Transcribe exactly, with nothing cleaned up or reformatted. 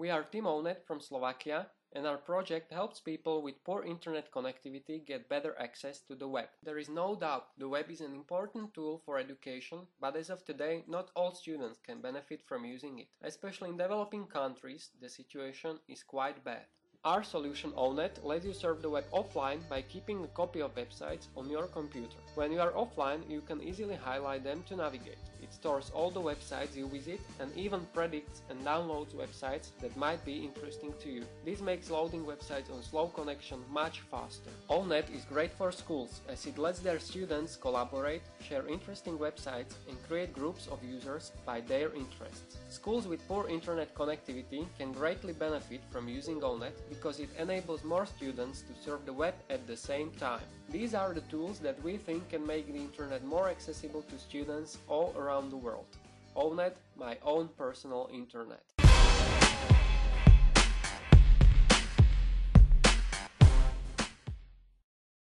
We are Team Onet from Slovakia, and our project helps people with poor internet connectivity get better access to the web. There is no doubt the web is an important tool for education, but as of today, not all students can benefit from using it. Especially in developing countries, the situation is quite bad. Our solution Onet lets you surf the web offline by keeping a copy of websites on your computer. When you are offline, you can easily highlight them to navigate. It stores all the websites you visit and even predicts and downloads websites that might be interesting to you. This makes loading websites on slow connection much faster. Onet is great for schools as it lets their students collaborate, share interesting websites and create groups of users by their interests. Schools with poor internet connectivity can greatly benefit from using Onet because it enables more students to surf the web at the same time. These are the tools that we think can make the internet more accessible to students all around the world. Onet, my own personal internet.